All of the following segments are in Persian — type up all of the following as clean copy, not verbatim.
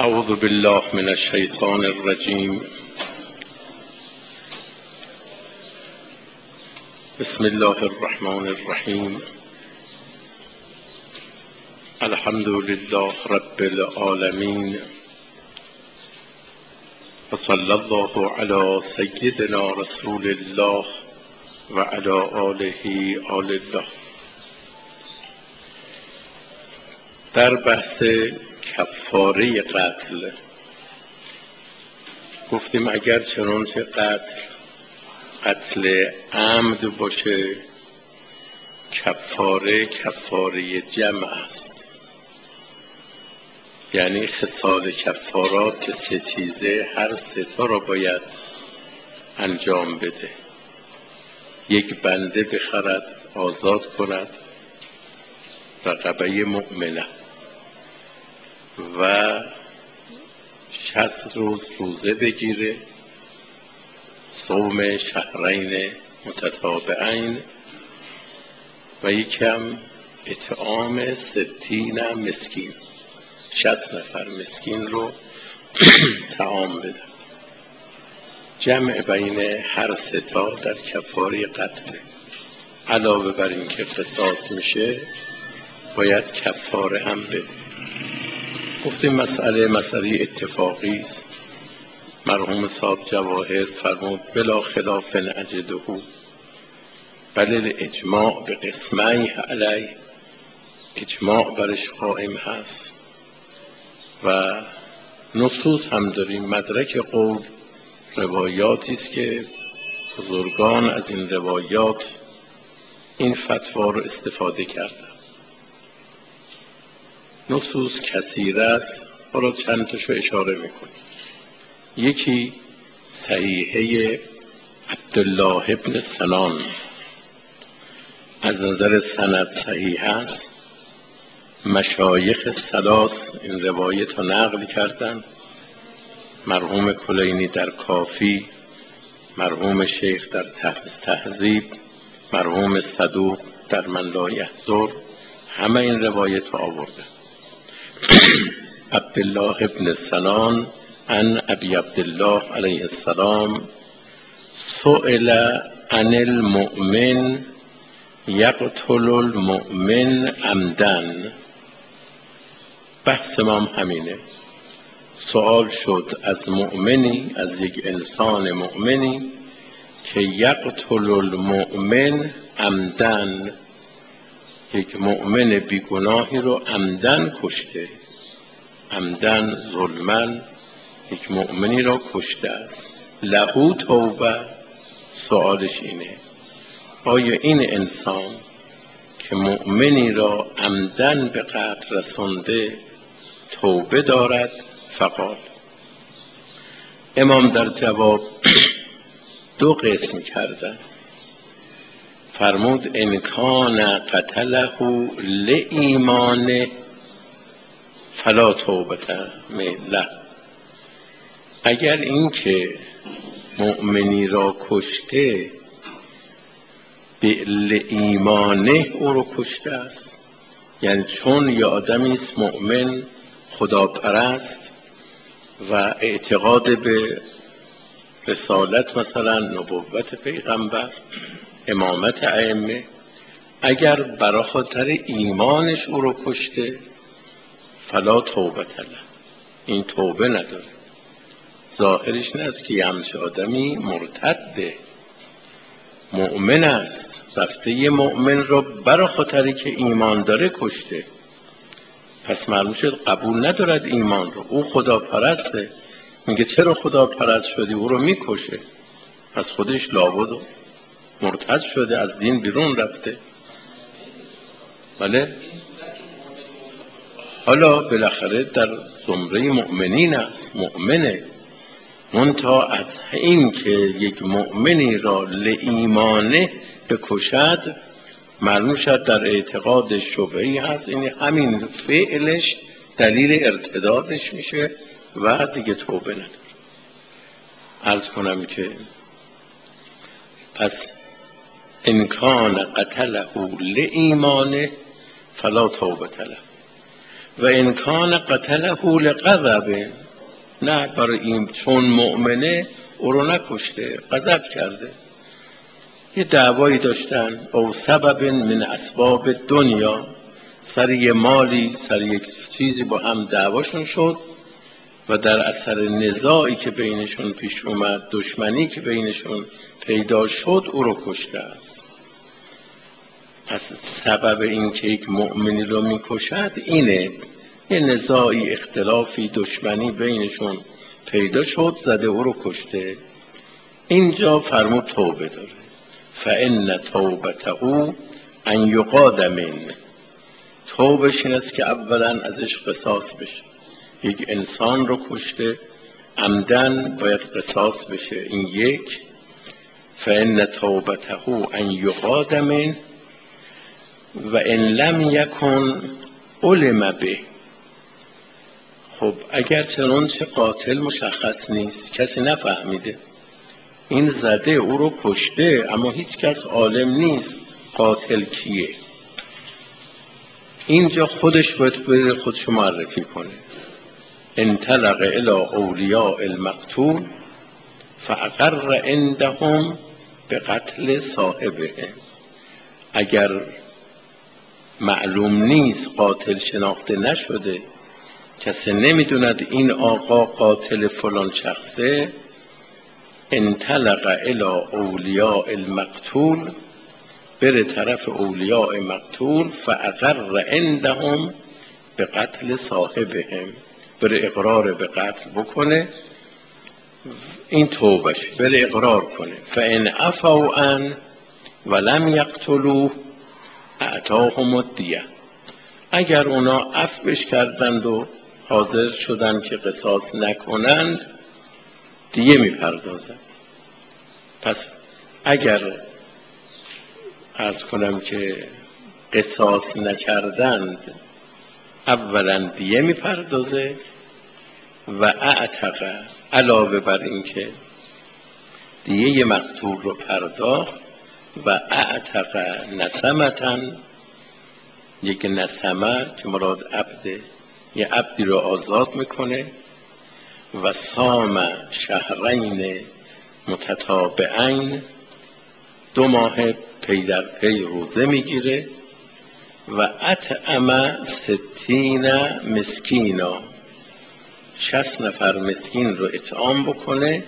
اعوذ بالله من الشیطان الرجیم. بسم الله الرحمن الرحیم. الحمد لله رب العالمین و صلی الله علی سیدنا رسول الله و علی آله آل الله. در بحث کفاره قتل گفتیم اگر چنانچه قتل عمد باشه کفاره جمع است، یعنی خصال کفارات 3 چیزه هر 3 تا را باید انجام بده. یک بنده بخرد، آزاد کند، رقبه مؤمنه و 60 روز روزه بگیره، صوم شهرین متتابعین و یکم اطعام 60 مسکین، 60 نفر مسکین رو طعام بده. جمع بین هر 3 تا در کفاره قتل. علاوه بر این که قصاص میشه باید کفاره هم بده. گفتیم مسئله اتفاقی است. مرحوم صاحب جواهر فرمود بلا خلاف نجده بل الاجماع به قسمه علیه، اجماع برش قائم هست و نصوص هم داریم. مدرک قول روایاتی است که بزرگان از این روایات این فتوا رو استفاده کردن. نصوص کثیر است، حالا چند تاشو اشاره میکنیم. یکی صحیحه عبدالله ابن سنان از نظر سند صحیح است. مشایخ 3 این روایت رو نقل کردن. مرحوم کلینی در کافی، مرحوم شیخ در تهذیب، مرحوم صدوق در من لا یحضر، همه این روایت رو آورده. عبدالله ابن سنان عن ابی عبدالله علیه السلام سئل عن المؤمن یقتل المؤمن عمدن. بحث ما همینه. سوال شد از مؤمنی، از یک انسان مؤمنی که یقتل المؤمن عمدن، یک مؤمن بیگناهی رو عمدن کشته. عمدن ظلمن یک مؤمنی را کشته است. لهو توبه. سوالش اینه آیا این انسان که مؤمنی را عمدن به قتل رسانده توبه دارد؟ فقال، امام در جواب 2 قسم کردن. فرمود ان کان قتله لایمانه فلا توبه له. اگر این که مؤمنی را کشته به ایمانه او را کشته است، یعنی چون یه آدمی است مؤمن خداپرست و اعتقاد به رسالت، مثلا نبوت پیغمبر، امامت ائمه، اگر برای خاطر ایمانش او رو کشته فلا توبه له، این توبه نداره. ظاهرش این است که یه همچه آدمی مرتده، مؤمن است، رفته یه مؤمن رو برای خاطری که ایمان داره کشته، پس معلوم شد قبول ندارد ایمان رو. او خدا پرسته، میگه چرا خدا پرست شدی؟ او رو میکشه، پس خودش لابد مرتد شده، از دین بیرون رفته. بله، حالا بالاخره در زمره مؤمنین است، مؤمنه. منتها از این که یک مؤمنی را لایمانه بکشد معلوم شد در اعتقاد شبهی هست، این همین فعلش دلیل ارتدادش میشه و دیگه توبه نداره. عرض کنم که پس انکان قتله لایمانه فلا توبه له. و انکان قتله لغضب، نه برای این چون مؤمنه او رو نکشته، غضب کرده. یه دعوایی داشتن او سبب من اسباب دنیا، سر یه مالی، سر یک چیزی با هم دعواشون شد و در اثر نزاعی که بینشون پیش اومد، دشمنی که بینشون پیدا شد، او رو کشته است. پس سبب این که یک مؤمنی رو میکشد اینه، یه نزاعی، اختلافی، دشمنی بینشون پیدا شد، زده او رو کشته. اینجا فرمود توبه داره، فإن توبته ان یقاد منه، توبش این است که اولا ازش قصاص بشه. یک انسان رو کشته عمدن، باید قصاص بشه. این یک. فإن توبته ان یقاد منه و ان لم یکن علم به. خب اگر چنانچه قاتل مشخص نیست، کسی نفهمیده، این زده او رو کشته، اما هیچ کس عالم نیست قاتل کیه، اینجا خودش باید بره خودشو معرفی کنه. انطلق الی اولیاء المقتول فاقر عندهم به قتل صاحبه. اگر معلوم نیست، قاتل شناخته نشده، کسی نمیدوند این آقا قاتل فلان شخصه، انطلق الی اولیاء المقتول، بره طرف اولیاء مقتول، فاقر عندهم به قتل صاحبهم، بره اقرار به قتل بکنه، این توبش، بره اقرار کنه. فان عفوا عن ولم یقتلوه اعطاهم الدیه، اگر اونا عفوش کردند و حاضر شدند که قصاص نکنند، دیه میپردازند. پس اگر عرض کنم که قصاص نکردند، اولا دیه میپردازه و اعتق، علاوه بر این که دیه مقتول رو پرداخت، و اعتق نسمتن، یک نسمه که مراد عبده، یه عبدی رو آزاد میکنه، و صام شهرین متتابعین، 2 ماه پی در پی روزه میگیره، و اطعم 60 مسکینا، 60 نفر مسکین رو اطعام بکنه،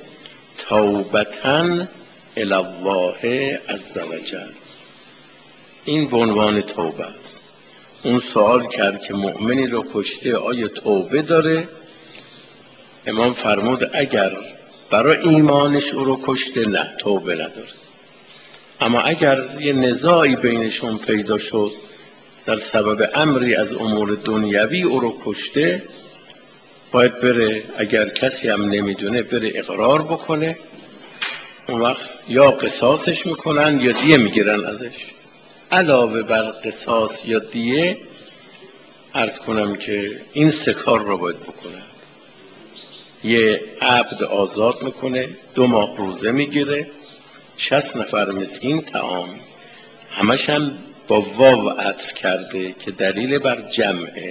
توبتن الی الله عزوجل. این به عنوان توبه است. اون سوال کرد که مؤمنی رو کشته آیا توبه داره؟ امام فرمود اگر برای ایمانش او رو کشته، نه، توبه نداره. اما اگر یه نزاعی بینشون پیدا شد در سبب امری از امور دنیوی او رو کشته، باید بره، اگر کسی هم نمیدونه، بره اقرار بکنه. اون وقت یا قصاصش میکنن یا دیه میگیرن ازش. علاوه بر قصاص یا دیه، عرض کنم که این 3 کار رو باید بکنن. یه عبد آزاد میکنه، 2 ماه روزه میگیره، 60 نفر مسکین طعام، همش هم با واو عطف کرده که دلیل بر جمعه.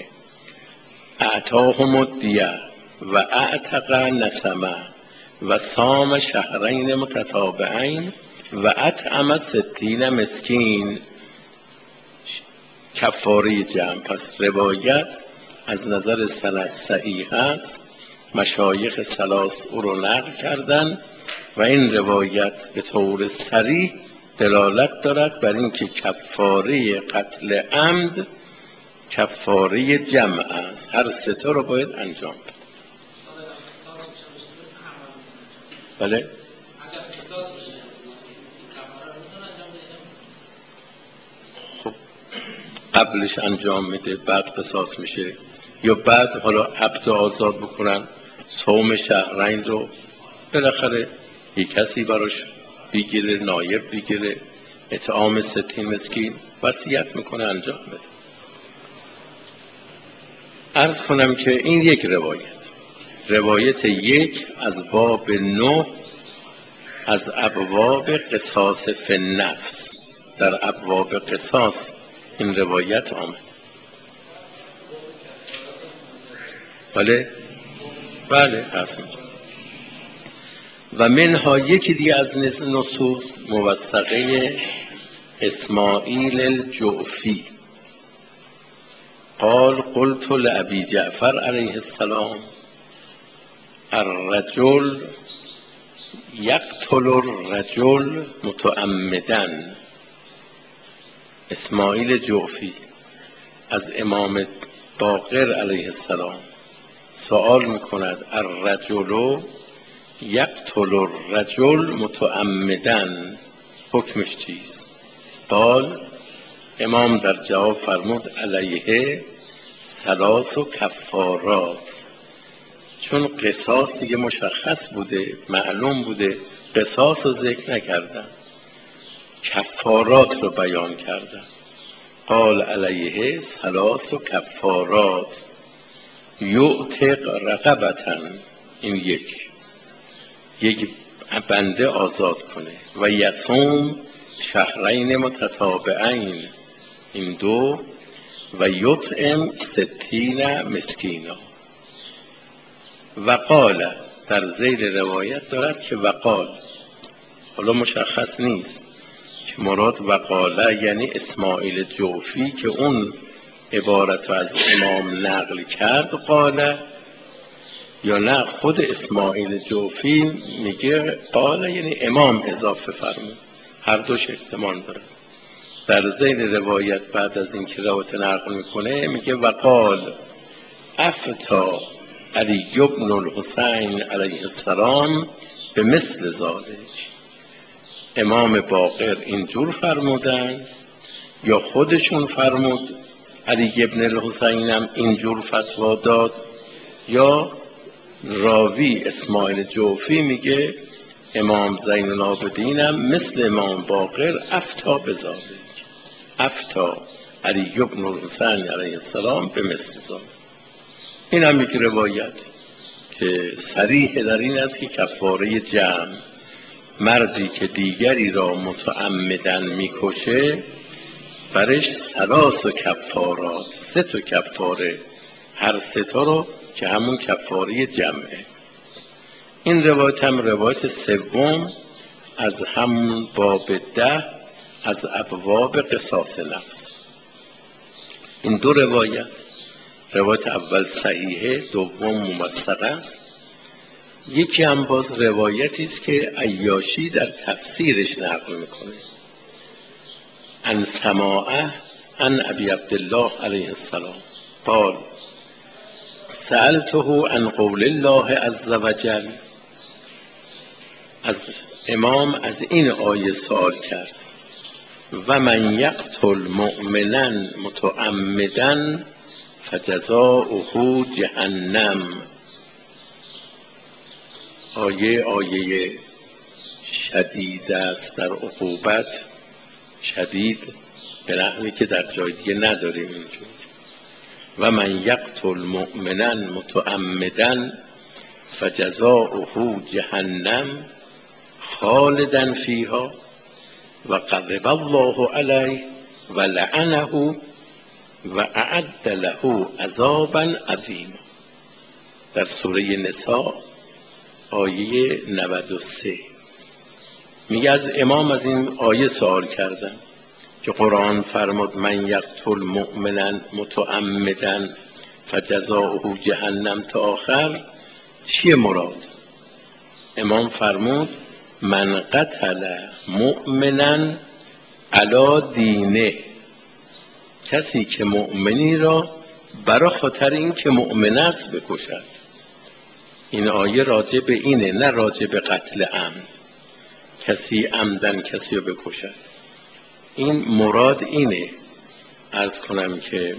اعطاهم الدیه و اعتق نسمه و صام شهرین متتابعین و اطعم 60 مسکین، کفاره جمع. پس روایت از نظر سند صحیح است، مشایخ ثلاث او رو نقل کردن و این روایت به طور صریح دلالت دارد بر اینکه کفاره قتل عمد کفاره جمع است، هر 3 تا رو باید انجام بده. بله؟ خب قبلش انجام میده، بعد قصاص میشه، یا بعد حالا عبد آزاد بکنن، صوم شهرین رو بالاخره یک کسی براش بگیره، نایب بگیره، اطعام 60 مسکین، وصیت میکنه، انجام بده. عرض کنم که این یک روایت 1 از باب 9 از ابواب قصاص فی النفس، در ابواب قصاص این روایت آمد. بله هست. و منها یکی دیگه از نصوص موثقه اسماعیل الجعفی قال قلت لأبی جعفر علیه السلام الرجل یقتل الرجل متعمدا. اسماعیل جعفی از امام باقر علیه السلام سوال میکند الرجل یقتل الرجل متعمدا حکمش چیست؟ قال امام در جواب فرمود علیه ثلاث کفارات. چون قصاص دیگه مشخص بوده معلوم بوده قصاص رو ذکر نکردن، کفارات رو بیان کردن. قال علیه ثلاث کفارات یعتق رقبتا، این یک بنده آزاد کنه، و یصوم شهرین متتابعین، این دو، و یطعم 60 مسکینا. وقال در ذیل روایت دارد که وقال، حالا مشخص نیست که مراد وقاله یعنی اسماعیل جعفی که اون عبارت از امام نقل کرد قاله، یا نه خود اسماعیل جعفی میگه قاله یعنی امام اضافه فرمود. هر دوش احتمال داره. در ذیل روایت بعد از این که روایت نقل میکنه میگه وقال افتا علی بن الحسین علیه السلام به مثل ذالک. امام باقر اینجور فرمودن یا خودشون فرمود علی بن الحسین هم اینجور فتوا داد، یا راوی اسماعیل جعفی میگه امام زین العابدین هم مثل امام باقر افتا بذالک، افتا علی بن الحسین علیه السلام به مثل ذالک. این هم یک روایت که صریح در این است که کفاره جمع، مردی که دیگری را متعمدن میکشه برش 3 کفارات، 3 کفاره، هر 3 رو که همون کفاره جمعه. این روایت هم روایت سوم از همون باب 10 از ابواب قصاص نفس. این دو روایت اول صحیحه، دوم موثق است. یکی هم باز روایتی است که عیاشی در تفسیرش نقل میکنه عن سماعه عن ابی عبدالله علیه السلام قال سألته عن قول الله عز وجل. از امام از این آیه سوال کرد و من یقتل مؤمنا متعمدا فجزاؤه جهنم. آیه شدید است در عقوبت، شدید به نحوی که در جای دیگه نداریم اینجور. و من یقتل مؤمنا متعمدا فجزاؤه جهنم خالدا فیها و غضب الله علیه و لعنه و اعد له عذابا عظیما. در سوره نساء آیه 93 میگه از امام از این آیه سوال کردم که قرآن فرمود من یقتل مؤمنا متعمدا فجزاؤه جهنم تا آخر، چیه مراد؟ امام فرمود من قتل مؤمنا علی دینه، کسی که مؤمنی را برای خاطر این که مؤمن است بکشد. این آیه راجع به اینه، نه راجع به قتل عمد، کسی عمدن کسی رو بکشد. این مراد اینه. عرض کنم که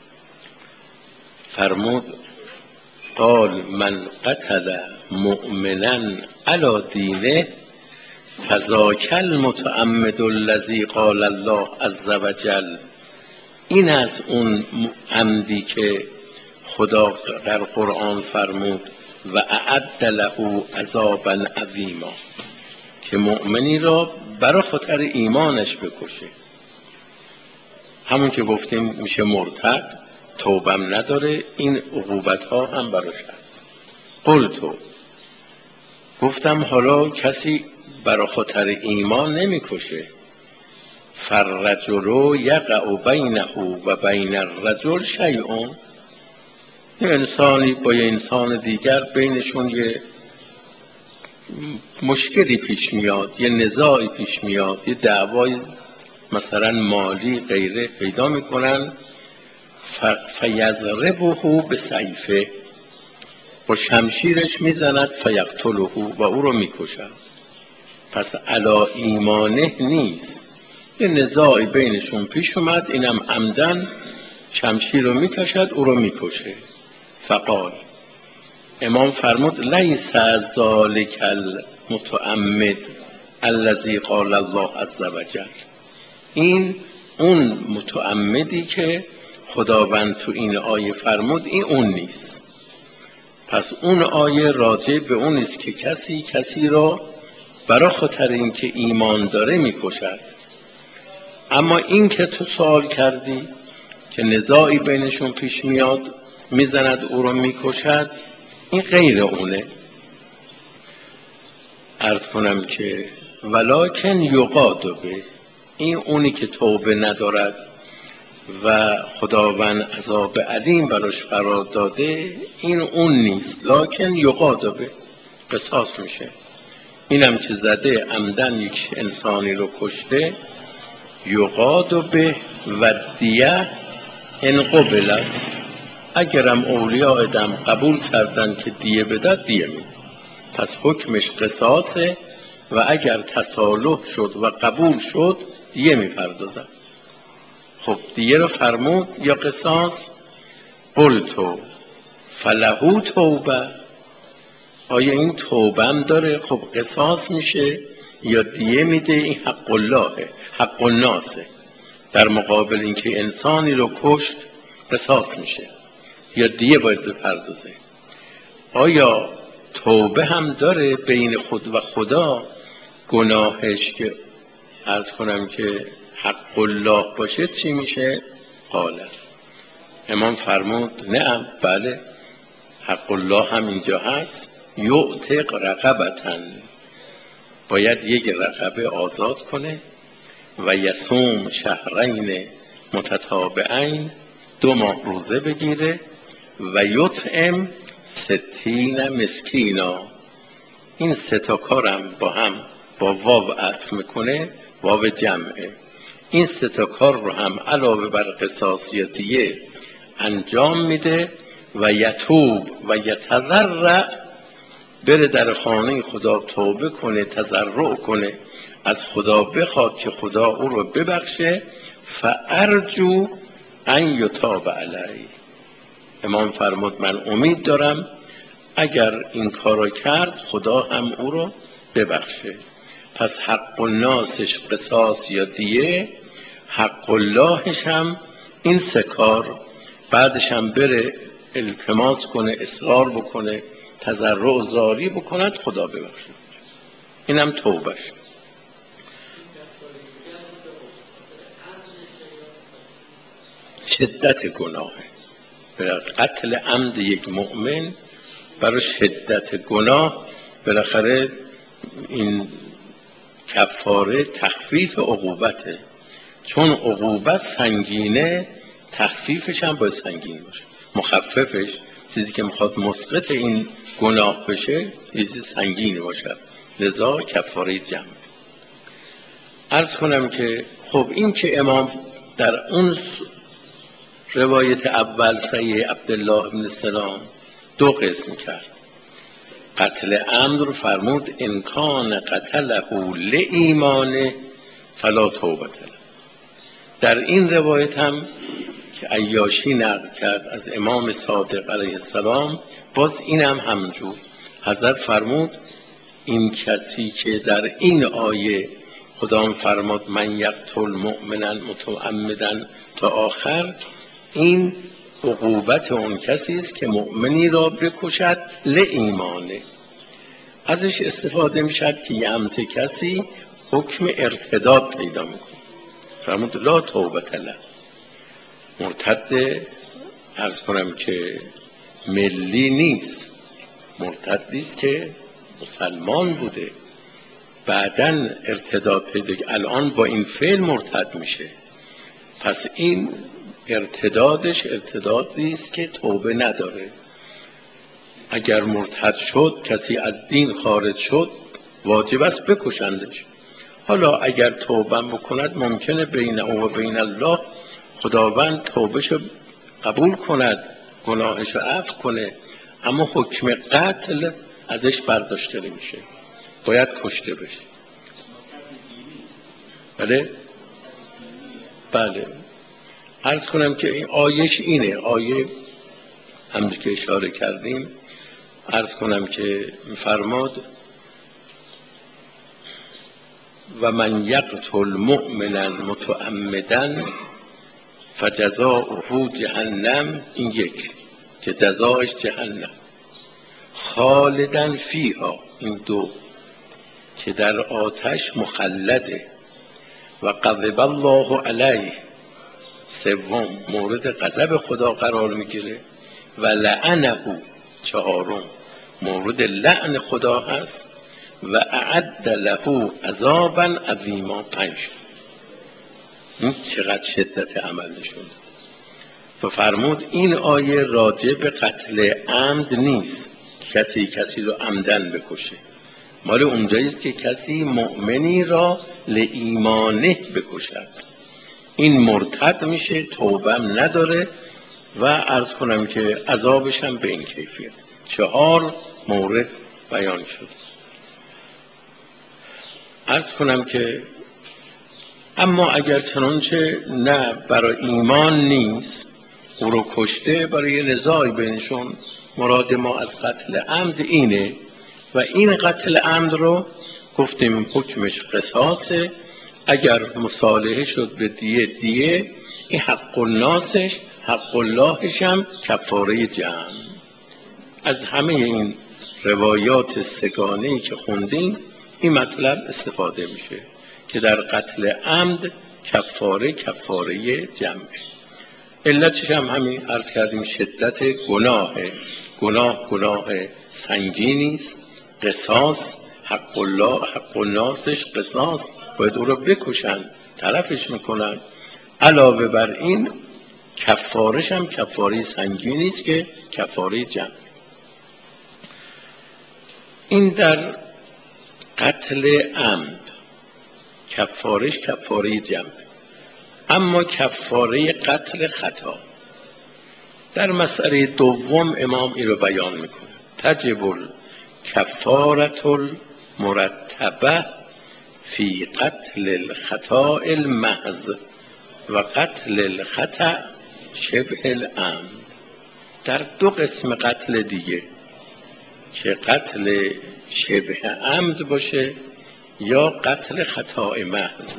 فرمود قال من قتل مؤمنا علی دینه فذاک المتعمد الذی قال الله عز وجل. این از اون عمدی که خدا در قرآن فرمود و اعد له عذابا عظیما، که مؤمنی را برای خاطر ایمانش بکشه. همون که گفتیم میشه مرتد توبم نداره، این عقوبت ها هم براش هست. قلتو، گفتم حالا کسی برا خاطر ایمان نمیکشه. فالرجل یقع بینه و بین الرجل شیء، یه انسانی با یه انسان دیگر بینشون یه مشکلی پیش میاد، یه نزاعی پیش میاد، یه دعوای مثلا مالی غیره پیدا میکنن. فیضربه بسیفه، با شمشیرش میزند. فیقتله، و او رو میکشد. پس علی ایمانه نیست، یه نزاعی بینشون پیش اومد، اینم عمدن شمشیر رو میکشد، او رو میکشه. فقال، امام فرمود لیس ذالک المتعمد الذی قال الله عز وجل، این اون متعمدی که خداوند تو این آیه فرمود این اون نیست. پس اون آیه راجع به اون است که کسی را برای خاطر اینکه ایمان داره میکشد. اما این که تو سوال کردی که نزاعی بینشون پیش میاد میزند او رو میکشد، این غیر اونه. عرض کنم که ولکن یقاد به، این اونی که توبه ندارد و خداوند عذاب علیم براش قرار داده، این اون نیست. لکن یقاد به، قصاص میشه. اینم که زده عمدن یک انسانی رو کشته، یقاد به و دیه ان قبلت، اگرم اولیاء دم قبول کردن که دیه بدد، دیه میده. پس حکمش قصاصه و اگر تصالح شد و قبول شد دیه میپردازد. خب دیه رو فرمود یا قصاص؟ قلتو فلهو توبه، آیا این توبه هم داره؟ خب قصاص میشه یا دیه میده؟ این حق اللهه، حق الناسه. در مقابل اینکه انسانی رو کشت قصاص میشه یا دیه باید بپردازه. آیا توبه هم داره بین خود و خدا؟ گناهش که عرض کنم که حق الله باشه چی میشه؟ قال، امام فرمود نعم، بله، حق الله هم اینجا هست. یعتق رقبتن، باید یک رقبه آزاد کنه. و یصوم شهرین متتابعین، 2 ماه روزه بگیره. و یطعم 60 مسکینا، این 3 تا کارم با هم با واو عطف میکنه، واو جمعه. این 3 تا کار رو هم علاوه بر قصاص یا دیه انجام میده. و یتوب و یتضرع، بره در خانه خدا توبه کنه، تضرع کنه، از خدا بخواد که خدا او رو ببخشه. فارجو ان یتاب علی، امام فرمود من امید دارم اگر این کارو کرد خدا هم او رو ببخشه. پس حق الناسش قصاص یا دیه، حق اللهش هم این 3 کار. بعدش هم بره التماس کنه، اصرار بکنه، تضرع و زاری بکند، خدا ببخشه. اینم توبهش. شدت گناه، برای قتل عمد یک مؤمن، برای شدت گناه بالاخره این کفاره تخفیف عقوبته. چون عقوبت سنگینه، تخفیفش هم باید سنگین باشه. مخففش، چیزی که میخواد مسقط این گناه بشه، چیزی سنگین باشه. لذا کفاره جمع. عرض کنم که خب این که امام در اون روایت اول صحیح عبدالله بن سلام 2 قسم کرد. قتل عمد رو فرمود انکان قتله لایمانه فلا توبه له. در این روایت هم که عیاشی نقل کرد از امام صادق علیه السلام، باز اینم همجور حضرت فرمود این کسی که در این آیه خدا فرمود من یقتل مؤمنا متعمدا تا آخر، این عقوبت اون کسی است که مؤمنی را بکشد لایمانه. ازش استفاده میشد که یه همچه کسی حکم ارتداد پیدا میکنه. فرمود لا توبه له، مرتد عرض کنم که ملی نیست، مرتدی است که مسلمان بوده بعداً ارتداد پیدا، الان با این فعل مرتد میشه. پس این ارتدادش ارتدادی است که توبه نداره. اگر مرتد شد، کسی از دین خارج شد، واجب است بکشندش. حالا اگر توبه بکند ممکنه بین او و بین الله خداوند توبهشو قبول کند، گناهشو عفو کنه، اما حکم قتل ازش برداشته میشه، باید کشته بشه. بله عرض کنم که این آیش اینه، آیه هم که اشاره کردیم، عرض کنم که فرماد و من یقتل مؤمنا متعمدا فجزاؤه جهنم، این یک که جزایش جهنم، خالدا فیها، این دو که در آتش مخلده، و غضب الله علیه، سوم مورد غضب خدا قرار میگیره، و لعنه، چهارم مورد لعن خدا هست، و اعد له عذابا عظیما، پنج. این چقدر شدت عملشون. و فرمود این آیه راجع به قتل عمد نیست، کسی رو عمدن بکشه، مال اونجاییست که کسی مؤمنی را لایمانه بکشد، این مرتد میشه، توبه هم نداره و عرض کنم که عذابش هم به این کیفیت. 4 مورد بیان شد. عرض کنم که اما اگر چنانچه نه برای ایمان نیست، او رو کشته، برای نزاعی بینشون، مراد ما از قتل عمد اینه و این قتل عمد رو گفتیم حکمش قصاصه، اگر مصالحه شد به دیه، این حق الناسش، حق اللهش هم کفاره جمع. از همه این روایات سگانه‌ای که خوندیم این مطلب استفاده میشه که در قتل عمد کفاره جمع. علتش هم همین عرض کردیم، شدت گناهه. گناه سنگینی است، قصاص، حق الله، حق الناسش قصاص، باید او را بکشن، طرفش میکنن. علاوه بر این کفارش هم کفاره سنگینی است که کفاره جمع. این در قتل عمد کفارش کفاره جمع. اما کفاره قتل خطا در مسئله دوم امام این رو بیان میکنه، تجب کفارة المرتبه فی قتل الخطا المحض و قتل الخطا شبه العمد. در دو قسم قتل دیگه که قتل شبه عمد باشه یا قتل خطا محض،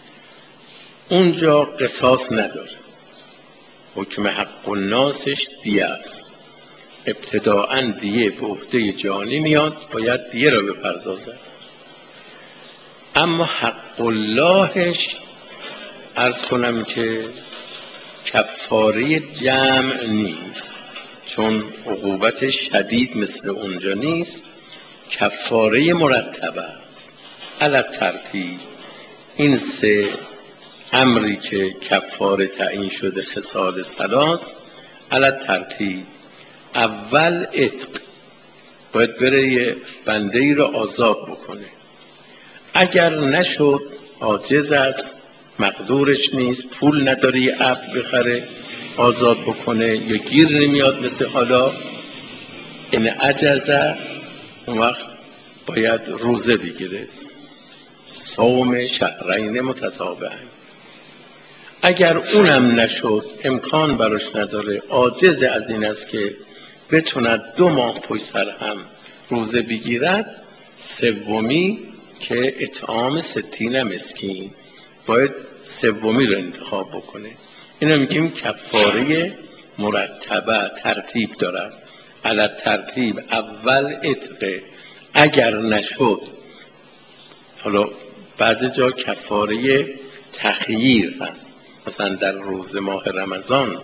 اونجا قصاص نداره، حکم حق الناسش دیه است. ابتداءً دیه به عهده جانی میاد، باید دیه را بپردازد. اما حق اللهش عرض کنم که کفاره جمع نیست، چون عقوبتش شدید مثل اونجا نیست، کفاره مرتبه است. علی ترتیب این 3 امری که کفاره تعیین شده، خصال ثلاث، علی ترتیب. اول عتق، باید بره یه بنده ای را آزاد بکنه، اگر نشد عاجز است، مقدورش نیست، پول نداره یه عبد بخره آزاد بکنه، یا گیر نمیاد مثل حالا، این عجزه، اون وقت باید روزه بگیره، صوم شهرین متتابعین. اگر اونم نشد، امکان براش نداره، عاجز از این است که بتوند 2 ماه پشت سر هم روزه بگیرد، سومی که اطعام 60 مسکین، باید سومی رو انتخاب بکنه. اینو میگیم کفاره مرتبه، ترتیب دارد. علی ترتیب اول عتق، اگر نشد، حالا بعضی جا کفاره تخییر هست، مثلا در روز ماه رمضان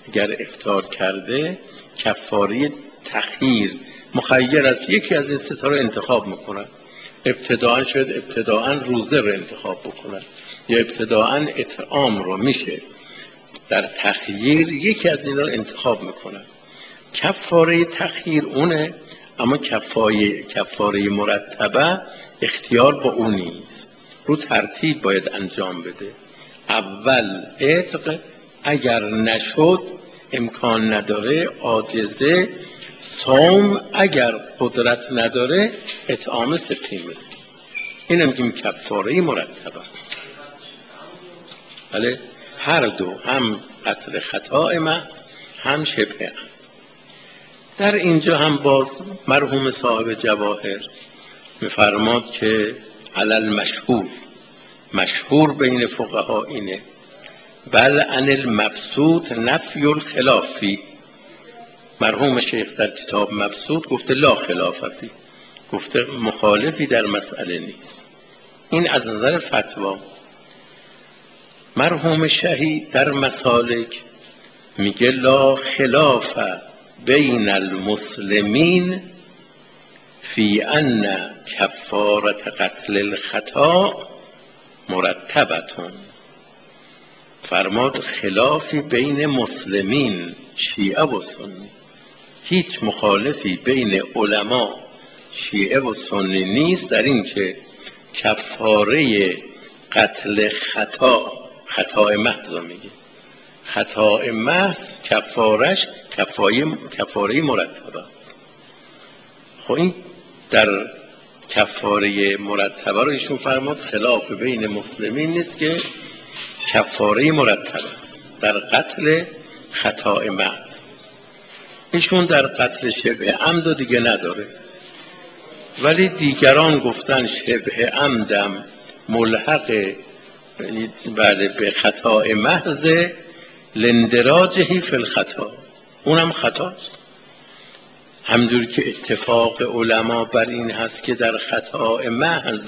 اگر افطار کرده کفاره تخییر مخیر از یکی از این ستا رو انتخاب میکنن. ابتداءً شاید ابتداءً روزه رو انتخاب بکنن یا ابتداءً اطعام رو، میشه در تخییر یکی از این رو انتخاب میکنن. کفاره تخییر اونه، اما کفاره مرتبه اختیار با اون نیست، رو ترتیب باید انجام بده. اول عتق، اگر نشد امکان نداره عاجزه، صوم اگر قدرت نداره اطعام 60 مسکین. این میگیم کفاره مرتبه. بله، هر دو، هم قتل خطا محض هم شبه عمد. در اینجا هم باز مرحوم صاحب جواهر میفرماد که علل مشهور بین فقها اینه، بل عن المبسوط نفی الخلافی. مرحوم شیخ در کتاب مبسوط گفته لا خلاف فی، گفته مخالفی در مسئله نیست. این از نظر فتوا. مرحوم شهید در مسالک میگه لا خلاف بین المسلمین فی ان کفارت قتل الخطا مرتبتون. فرماد خلافی بین مسلمین شیعه و سنی، هیچ مخالفی بین علما شیعه و سنی نیست در این که کفاره قتل خطا محض میگه، خطا محض کفارش کفاره مرتبه است. خب این در کفاره مرتبه رو ایشون فرمود خلاف بین مسلمین نیست که کفاره مرتبه است در قتل خطا محض. ایشون در قتل شبه عمد دیگه نداره، ولی دیگران گفتن شبه عمدم ملحق به خطا محض لندراجهی فی الخطا، اونم خطاست. همجور که اتفاق علما بر این هست که در خطا محض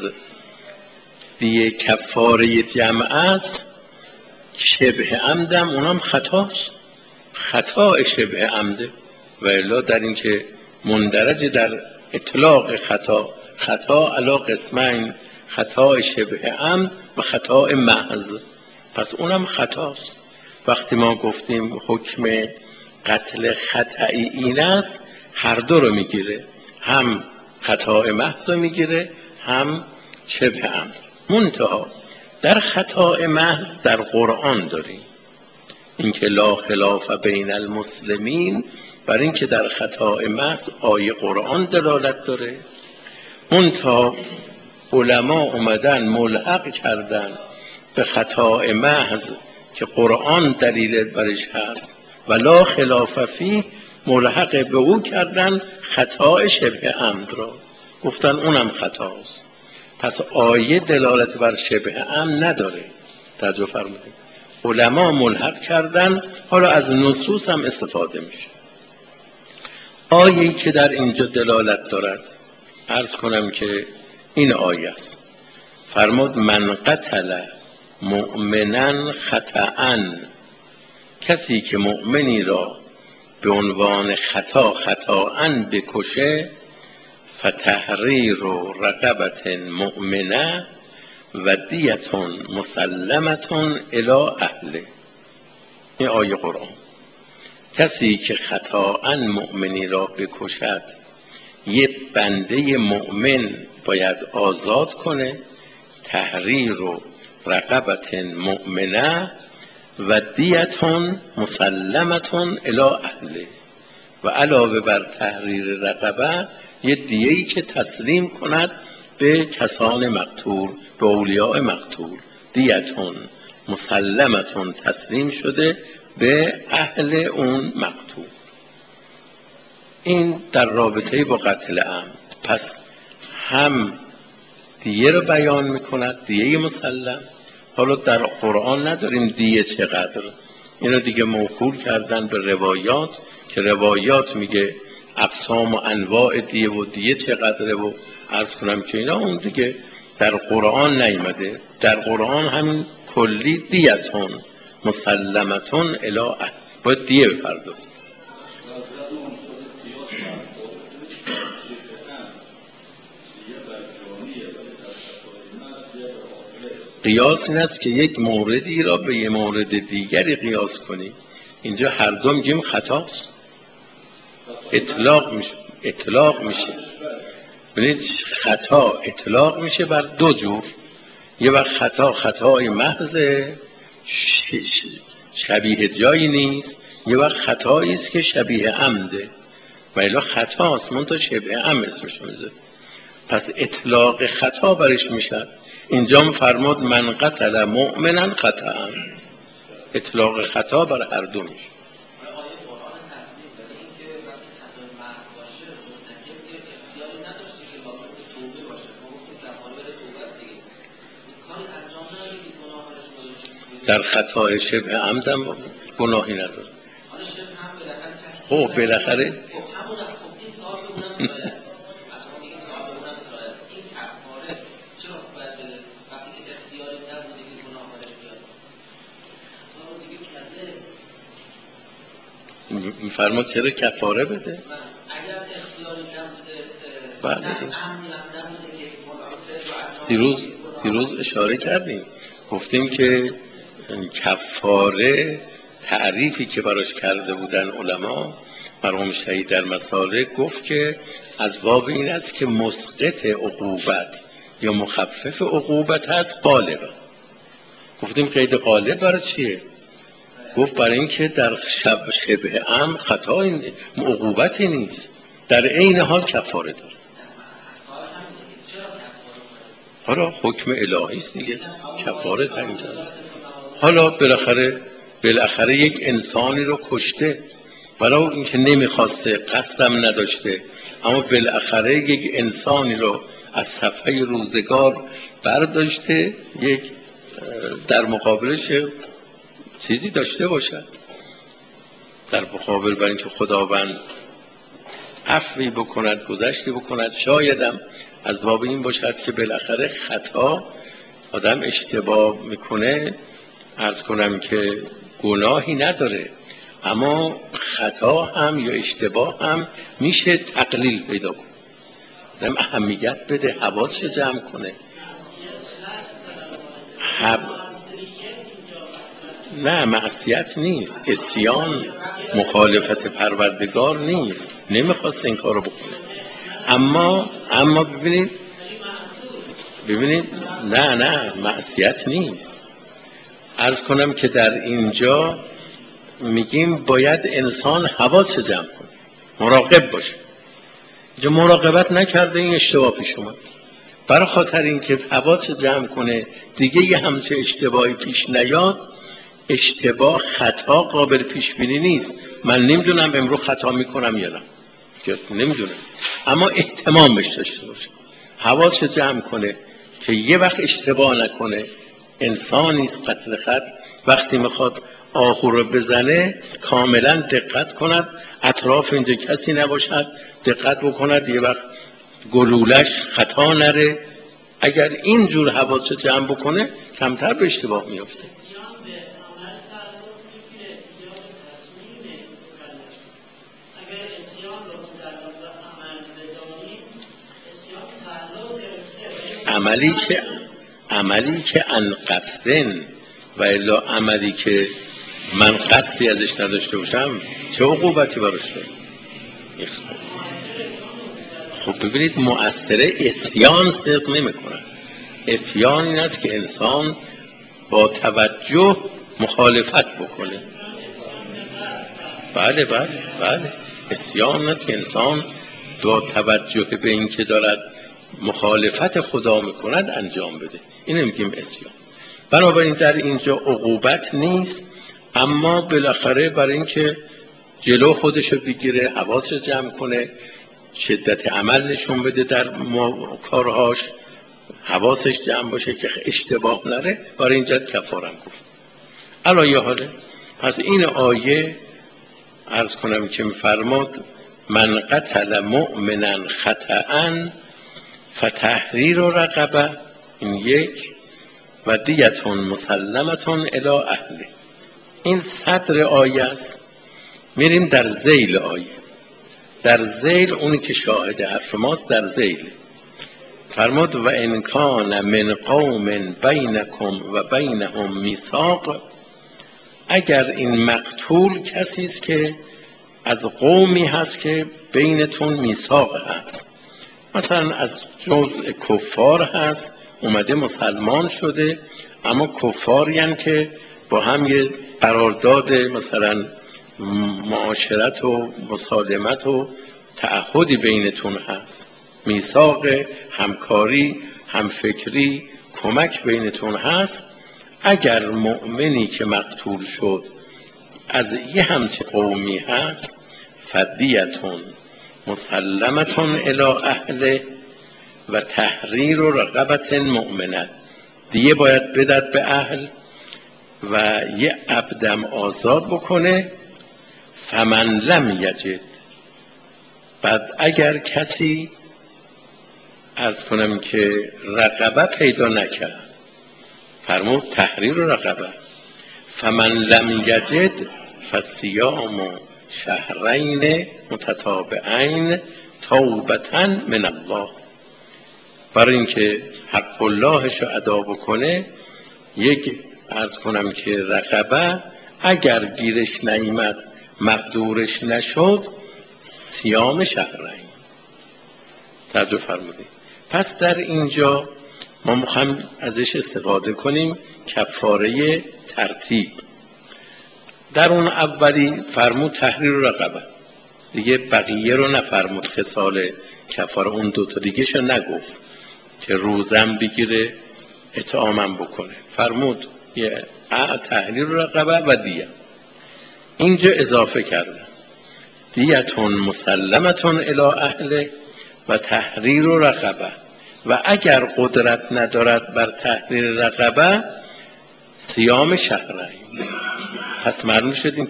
دیگه کفاره جمع است، شبه عمدم اونم خطاست، خطا شبه عمده. و الا در این که مندرج در اطلاق خطا علی قسمین، خطا شبه عمد و خطا محض، پس اونم خطاست. وقتی ما گفتیم حکم قتل خطئی این است، هر دو رو میگیره، هم خطا محض رو میگیره هم شبه عمد. منتها در خطا محض در قرآن داریم اینکه لا خلاف بین المسلمین، بر اینکه در خطا محض آیه قرآن دلالت داره. منتها علما اومدن ملحق کردن به خطا محض که قرآن دلیل برش هست و لا خلاف فیه ملحق به او کردن خطا شبه عمد را، گفتن اونم خطاست. پس آیه دلالت بر شبه عمد نداره. توجه فرمودید، علما ملحق کردن، حالا از نصوص هم استفاده میشه. آیه‌ای که در اینجا دلالت دارد عرض کنم که این آیه است. فرمود من قتل مؤمنا خطأ، کسی که مؤمنی را به عنوان خطاً بکشه، فتحریر رقبة مؤمنه و دیة مسلمة الی اهله. این آیه قرآن. کسی که خطاً مؤمنی را بکشد، یه بنده مؤمن باید آزاد کنه، تحریر رقبة مؤمنه و دیة مسلمة الی اهله. و علاوه بر تحریر رقبه یه دیه‌ای که تسلیم کند به کسان مقتول، به اولیاء مقتول. دیتون مسلمتون تسلیم شده به اهل اون مقتول. این در رابطه با قتل عمد. پس هم دیه رو بیان میکند، دیه مسلم. حالا در قرآن نداریم دیه چقدر، اینو دیگه موکول کردن به روایات که روایات میگه اقسام و انواع دیه و دیه چقدره و عرض کنم که اینا اون دیگه در قرآن نیامده. در قرآن همین کلی دیتون مسلمتون الی اهل. باید دیه بپردازیم. قیاس این است که یک موردی را به یک مورد دیگری قیاس کنیم. اینجا هر دو میگیم خطاست، اطلاق میشه. ببینید خطا اطلاق میشه بر دو جور. یه وقت خطای محض شبیه جایی نیست، یه وقت خطایی است که شبیه عمده و الا خطاست منتها شبه عمد اسمش میذاره. پس اطلاق خطا برش میشد. اینجا فرمود من قتل مؤمنا خطأ، اطلاق خطا بر هر دو میشه. در خطای شبه عمدم گناهی نداره. خب بالاخره میفرماد چرا کفاره بده؟ بله دیروز اشاره کردیم، گفتیم که کفاره تعریفی که براش کرده بودن علما، مرحوم شهید در مسالک گفت که از باب این است که مسقط عقوبت یا مخفف عقوبت هست غالبا. گفتیم قید غالب برای چیه؟ گفت برای این که در شبه عمد خطا عقوبتی نیست، در عین حال کفاره داره. حالا حکم الهی است دیگه، کفاره تعیین داره. حالا بالاخره یک انسانی رو کشته، برای اینکه نمیخواسته، قصدم نداشته، اما بالاخره یک انسانی رو از صفحه روزگار برداشته، یک در مقابلش چیزی داشته باشد، در مقابل برای اینکه خداوند عفوی بکند، گذشتی بکند. شایدم از باب این باشد که بالاخره خطا آدم اشتباه میکنه، عرض کنم که گناهی نداره، اما خطا هم یا اشتباه هم میشه تقلیل پیدا کنه، آدم اهمیت بده، حواسش جمع کنه. نه معصیت نیست، عصیان مخالفت پروردگار نیست، نمیخواست این کارو بکنه. اما ببینید نه معصیت نیست. عرض کنم که در اینجا میگیم باید انسان حواس جمع کنه، مراقب باشه. اینجا مراقبت نکرده، این اشتباه پیش اومد. برای خاطر اینکه حواس جمع کنه دیگه یه همچه اشتباهی پیش نیاد. اشتباه خطا قابل پیش بینی نیست. من نمیدونم امروز خطا میکنم یا نه، نمیدونم، اما اهتمامش داشته باشه، حواس جمع کنه که یه وقت اشتباه نکنه. انسانیست قتل خط، وقتی میخواد آهو رو بزنه کاملا دقت کند، اطراف اینجا کسی نباشد، دقت بکند یه وقت گلولش خطا نره. اگر اینجور حواس جمع بکنه کمتر به اشتباه میفته. عملی که ان قصدن و الا عملی که من قصدی ازش نداشته باشم چه عقوبتی براش داره؟ خب ببینید مؤثره عصیان صدق نمی کنن. عصیان این است که انسان با توجه مخالفت بکنه. بله عصیان است که انسان با توجه به این که دارد مخالفت خدا میکند انجام بده، اینو میگیم عصیان. بنابراین در اینجا عقوبت نیست، اما بالاخره برای اینکه جلو خودشو بگیره، حواسش جمع کنه، شدت عمل نشون بده در کارهاش، حواسش جمع باشه که اشتباه نره، برای اینجا کفارم گفت. علایه حاله پس این آیه عرض کنم که میفرماد من قتل مؤمنا خطأ فتحریر رقبه، این یک، و دیتون مسلمتون الی اهله. این صدر آیه است میریم در ذیل آیه. در ذیل اونی که شاهد حرف ماست در ذیل فرمود و ان کان من قوم بینکم و بینهم میثاق، اگر این مقتول کسی است که از قومی هست که بینتون میثاق هست، مثلا از جزء کفار هست، اومده مسلمان شده، اما کفاری هستند که با هم یه قرارداد مثلا معاشرت و مسالمت و تعهدی بینتون هست، میثاق همکاری همفکری کمک بینتون هست، اگر مؤمنی که مقتول شد از یه همچه قومی هست، فدیتون مسلمتون الی اهله و تحریر رقبت مؤمنه، دیگه باید بدد به اهل و یه عبدم آزاد بکنه. فمن لم یجد، بعد اگر کسی از کنم که رقبه پیدا نکرد، فرمود تحریر رقبه، فمن لم یجد فصیام شهرین متتابعین توبة من الله، برای اینکه حق اللهش رو ادا بکنه یک عرض کنم که رقبه اگر گیرش نیامد مقدورش نشد صیام شهرین. توجه فرمودید. پس در اینجا ما میخوایم ازش استفاده کنیم کفاره ترتیب. در اون اولی فرمود تحریر رقبه، دیگه بقیه رو نفرمود خصال کفاره، اون دوتا دیگه شو نگفت که روزم بگیره اطعامم بکنه، فرمود یه تحریر رقبه و دیه. اینجا اضافه کرده دیتون مسلمتون الی اهله و تحریر رقبه، و اگر قدرت ندارد بر تحریر رقبه صیام شهرین. پس معلوم شد این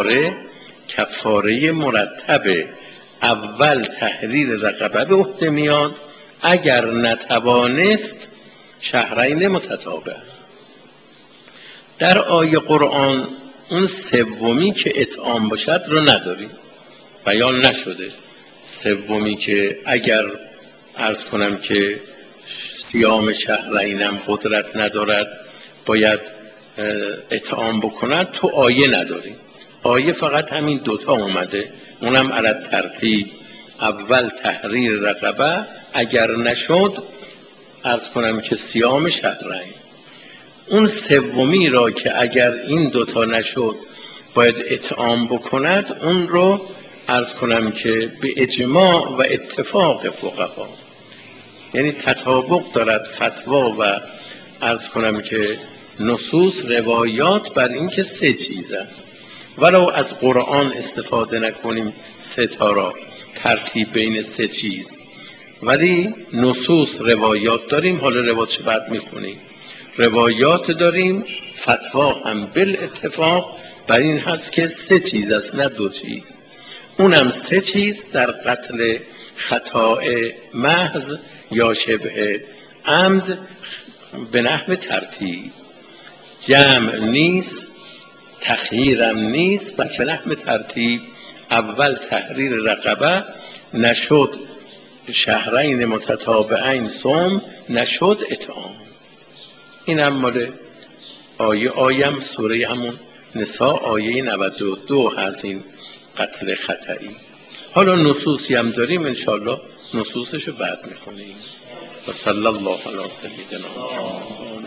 کفاره مرتبه، اول تحریر رقبه به عهده میاد، اگر نتوانست شهرین متتابع. در آیه قرآن اون سومی که اطعام باشد رو نداریم، بیان نشده. سومی که اگر عرض کنم که صیام شهرینم قدرت ندارد باید اطعام بکند، تو آیه نداریم. آیه فقط همین دوتا اومده، اونم علی ترتیب، اول تحریر رقبه، اگر نشد عرض کنم که صیام شهرین. اون سومی را که اگر این دوتا نشد باید اطعام بکند، اون رو عرض کنم که به اجماع و اتفاق فقها، یعنی تطابق دارد فتوا و عرض کنم که نصوص روایات بر این که 3 چیز است، ولو از قرآن استفاده نکنیم 3 تا را ترتیب بین 3 چیز، ولی نصوص روایات داریم. حالا روایاتش بعد میخونیم، روایات داریم، فتوا هم بالاتفاق بر این هست که 3 چیز است نه 2 چیز. اونم 3 چیز در قتل خطاء محض یا شبه عمد به نحو ترتیب، جمع نیست تخییرم نیست، بلکه به نحو ترتیب. اول تحریر رقبه، نشد شهرین متتابعین صوم، نشد اطعام. این هم مال آیم سوره همون نساء آیه 92 هست این قتل خطئی. حالا نصوصی هم داریم انشاءالله نصوصشو بعد میخونیم. و صلی الله علی سیدنا